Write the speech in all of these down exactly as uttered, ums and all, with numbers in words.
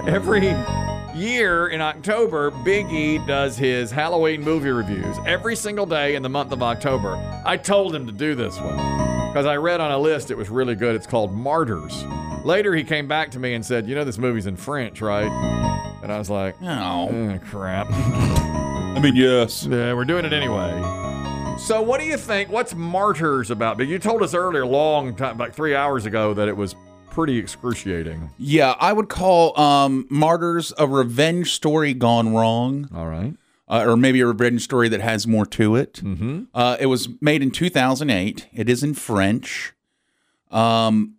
Every year in October, Big E does his Halloween movie reviews every single day in the month of October. I told him to do this one because I read on a list it was really good. It's called Martyrs. Later, he came back to me and said, you know, this movie's in French, right? And I was like, oh, oh crap. I mean, yes. Yeah, we're doing it anyway. So what do you think? What's Martyrs about? You told us earlier, long time, like three hours ago, that it was pretty excruciating. Yeah, I would call um, Martyrs a revenge story gone wrong. All right. Uh, or maybe a revenge story that has more to it. Mm-hmm. Uh, it was made in two thousand eight. It is in French. Um,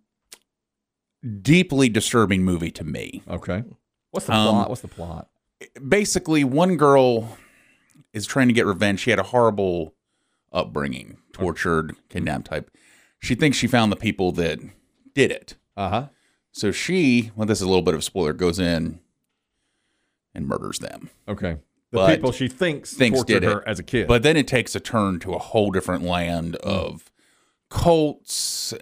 deeply disturbing movie to me. Okay. What's the Um, plot? What's the plot? Basically, one girl is trying to get revenge. She had a horrible upbringing, tortured, kidnapped type. She thinks she found the people that did it. Uh-huh. So she, well, this is a little bit of a spoiler, goes in and murders them. Okay. The But people she thinks, thinks tortured did her it. as a kid. But then it takes a turn to a whole different land of cults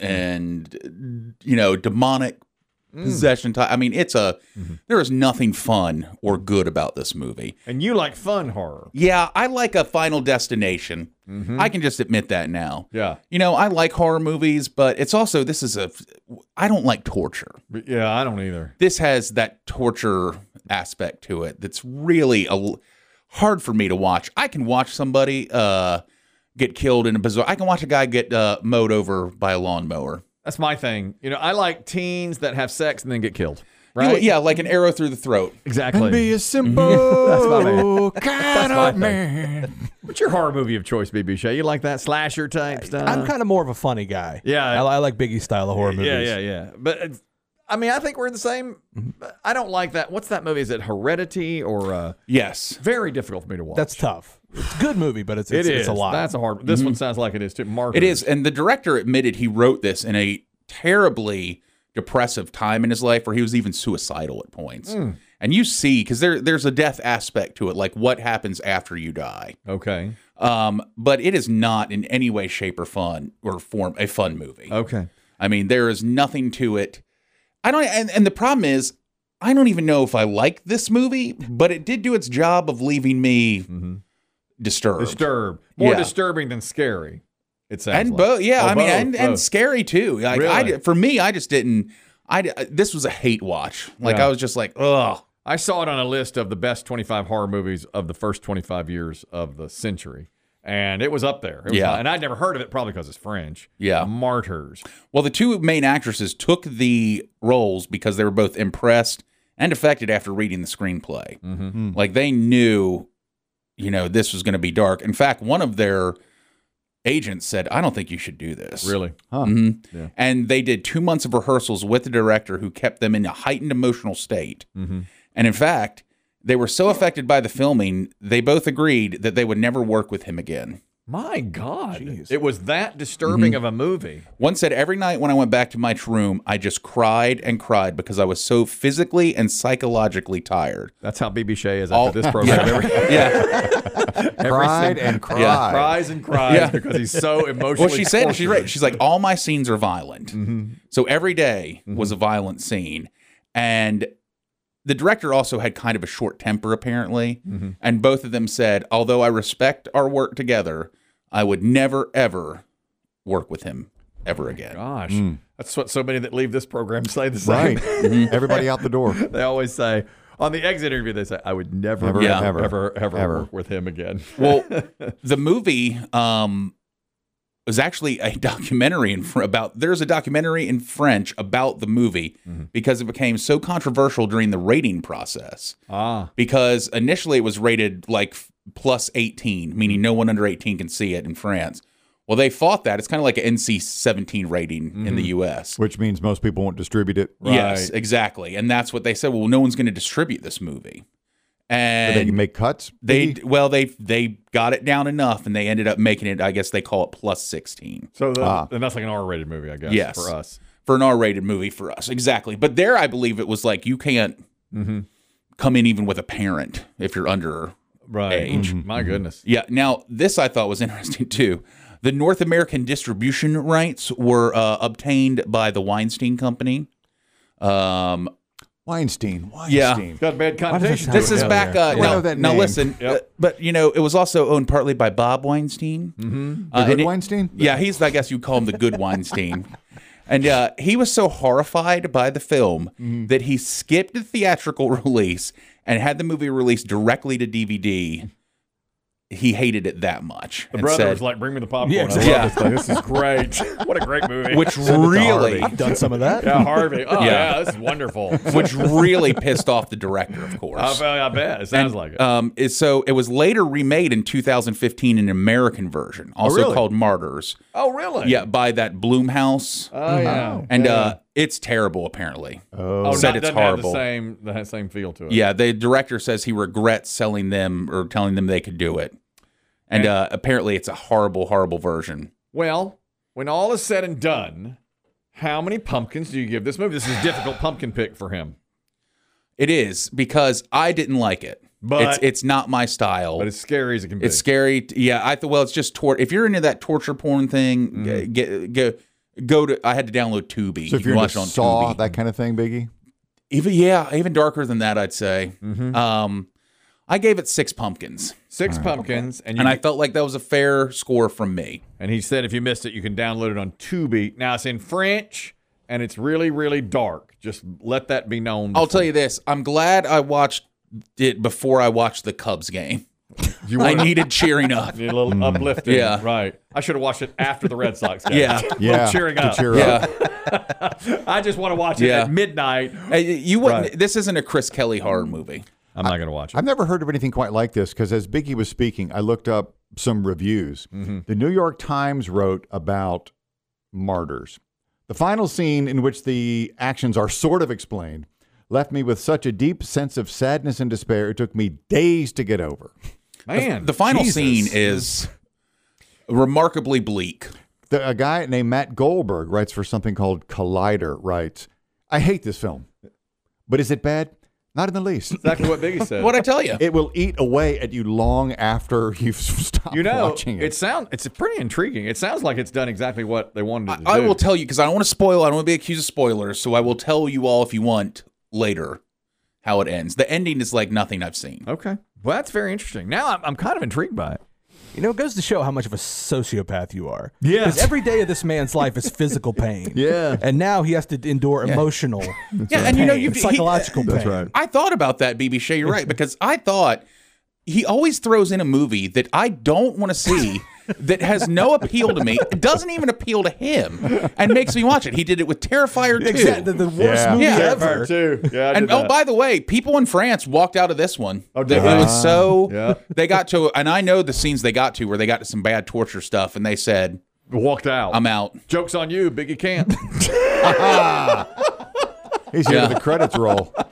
and, you know, demonic possession type. I mean, it's a, Mm-hmm. there is nothing fun or good about this movie. And you like fun horror. Yeah, I like a Final Destination. Mm-hmm. I can just admit that now. Yeah. You know, I like horror movies, but it's also, this is a, I don't like torture. But yeah, I don't either. This has that torture aspect to it that's really a, hard for me to watch. I can watch somebody uh, get killed in a bizarre, I can watch a guy get uh, mowed over by a lawnmower. That's my thing. You know, I like teens that have sex and then get killed. You- Right? yeah, like an arrow through the throat. Exactly. And be a simple That's my man. kind my of thing. man. What's your horror movie of choice, B B Shay? You like that slasher type stuff? I'm kind of more of a funny guy. Yeah. I, I like Biggie style of horror movies. Yeah, yeah, yeah. But it's, I mean, I think we're the same. I don't like that. What's that movie? Is it Heredity or uh, Yes. very difficult for me to watch? That's tough. It's a good movie, but it's, it's, It is. it's a lot. That's a hard. This one sounds like it is too. Martyrs. It is. And the director admitted he wrote this in a terribly depressive time in his life where he was even suicidal at points. And you see, because there, there's a death aspect to it, like what happens after you die. Okay. Um, but it is not in any way, shape, or fun or form a fun movie. Okay. I mean, there is nothing to it. I don't, and, and the problem is, I don't even know if I like this movie, but it did do its job of leaving me disturbed. Disturbed. More Yeah. disturbing than scary. It sounds and like. both, yeah, Oh, I mean, both, and, and both. scary too. Like, I, Really? for me, I just didn't. I this was a hate watch. Like, Yeah. I was just like, ugh. I saw it on a list of the best twenty-five horror movies of the first twenty-five years of the century. And it was up there. It was Yeah. high. And I'd never heard of it, probably because it's French. Yeah. Martyrs. Well, the two main actresses took the roles because they were both impressed and affected after reading the screenplay. Mm-hmm. Like, they knew, you know, this was going to be dark. In fact, one of their agents said, I don't think you should do this. Really? Mhm. Yeah. And they did two months of rehearsals with the director who kept them in a heightened emotional state. Mm-hmm. And in fact, they were so affected by the filming, they both agreed that they would never work with him again. My God. Jeez. It was that disturbing of a movie. One said, every night when I went back to my room, I just cried and cried because I was so physically and psychologically tired. That's how B B Shay is All- after this program. Every, Yeah. every Cried single- and cried. Yeah. cries and cries Yeah. because he's so emotionally Well, she said, she's right. tortured. She's like, all my scenes are violent. Mm-hmm. So every day was a violent scene. And the director also had kind of a short temper, apparently. Mm-hmm. And both of them said, although I respect our work together, I would never, ever work with him ever again. Gosh. That's what so many that leave this program say the same. Right. Everybody out the door. They always say, on the exit interview, they say, I would never, Never, ever, ever, ever, ever, ever. work with him again. Well, the movie um, was actually a documentary in fr- about. There's a documentary in French about the movie because it became so controversial during the rating process. Ah. Because initially it was rated like f- plus eighteen, meaning no one under eighteen can see it in France. Well, they fought that. It's kind of like an N C seventeen rating in the U S. Which means most people won't distribute it. Yes, exactly. And that's what they said. Well, no one's going to distribute this movie. So And they can make cuts. They Biggie? well they they got it down enough, and they ended up making it. I guess they call it plus sixteen So the, Ah. and that's like an R-rated movie, I guess, Yes. for us. for an R-rated movie for us. Exactly, but there I believe it was like you can't come in even with a parent if you're under Right. age. My goodness. Yeah. Now this I thought was interesting too. The North American distribution rights were uh, obtained by the Weinstein Company. Um, Weinstein. Yeah. Weinstein. Got a bad connotation. This to it is now. back. Uh, I know now, that now name. listen, Yep. uh, but you know, it was also owned partly by Bob Weinstein. Mm-hmm. The good Weinstein? Yeah, he's. I guess you call him the good Weinstein. And uh, he was so horrified by the film Mm-hmm. that he skipped the theatrical release and had the movie released directly to D V D. He hated it that much. The and brother said- was like, "Bring me the popcorn. Yeah, I love yeah. this thing. This is great. What a great movie." which Send it to really, Harvey. Done some of that. yeah, Harvey. Oh Yeah. yeah, this is wonderful. which really pissed off the director, of course. I, I bet it sounds And, like it. Um, is- so it was later remade in two thousand fifteen in an American version, also really? called Martyrs. oh really? Yeah, by that Bloomhouse, Oh yeah. and yeah. uh, it's terrible. Apparently, oh, said not, it's doesn't horrible. Have the same the same feel to it. yeah, the director says he regrets selling them or telling them they could do it, and uh, apparently it's a horrible, horrible version. Well, when all is said and done, how many pumpkins do you give this movie? This is a difficult pumpkin pick for him. It is because I didn't like it. But- it's it's not my style. But as scary as it can be. It's scary. Yeah, I thought. Well, it's just tor- if you're into that torture porn thing, Mm-hmm. get, go go to. I had to download Tubi. So You if can you're watch into it on Saw, Tubi. that kind of thing, Biggie? Even yeah, even darker than that, I'd say. Mm-hmm. Um, I gave it six pumpkins, Six pumpkins, and you and I felt like that was a fair score from me. and he said if you missed it, you can download it on Tubi. Now it's in French, and it's really, really dark. Just let that be known. I'll tell you this: I'm glad I watched it before I watched the Cubs game. you I want needed cheering up. a little uplifting. Yeah. right. I should have watched it after the Red Sox game. Yeah. A little Yeah. cheering to up. cheer up. Yeah, I just want to watch it Yeah. at midnight. Hey, you wouldn't. Right. This isn't a Chris Kelly horror movie. I'm not going to watch it. I've never heard of anything quite like this because as Biggie was speaking, I looked up some reviews. Mm-hmm. The New York Times wrote about Martyrs. The final scene in which the actions are sort of explained left me with such a deep sense of sadness and despair it took me days to get over. Man, The final Jesus. scene is remarkably bleak. The, a guy named Matt Goldberg writes for something called Collider, writes, I hate this film, but is it bad? Not in the least. exactly what Biggie said. What'd I tell you? It will eat away at you long after you've stopped you know, watching it. it sound it's pretty intriguing. It sounds like it's done exactly what they wanted it to I do. will tell you because I don't want to spoil. I don't want to be accused of spoilers, so I will tell you all if you want later how it ends. The ending is like nothing I've seen. Okay. Well, that's very interesting. Now I'm, I'm kind of intrigued by it. You know, it goes to show how much of a sociopath you are. Yes. Because every day of this man's life is physical pain. Yeah. And now he has to endure emotional Yeah, and you know, pain, you psychological That's pain. right. I thought about that, B B Shea. You're right because I thought he always throws in a movie that I don't want to see. That has no appeal to me. It doesn't even appeal to him, and makes me watch it. He did it with Terrifier two. Exactly. The worst Yeah. movie Yeah. ever. too. Yeah, I And did oh, that. by the way, people in France walked out of this one. Oh, They- did it they? was so Yeah. they got to, and I know the scenes they got to where they got to some bad torture stuff, and they said, walked out. "I'm out." Joke's on you, Biggie can't. He's here Yeah. to the credits roll.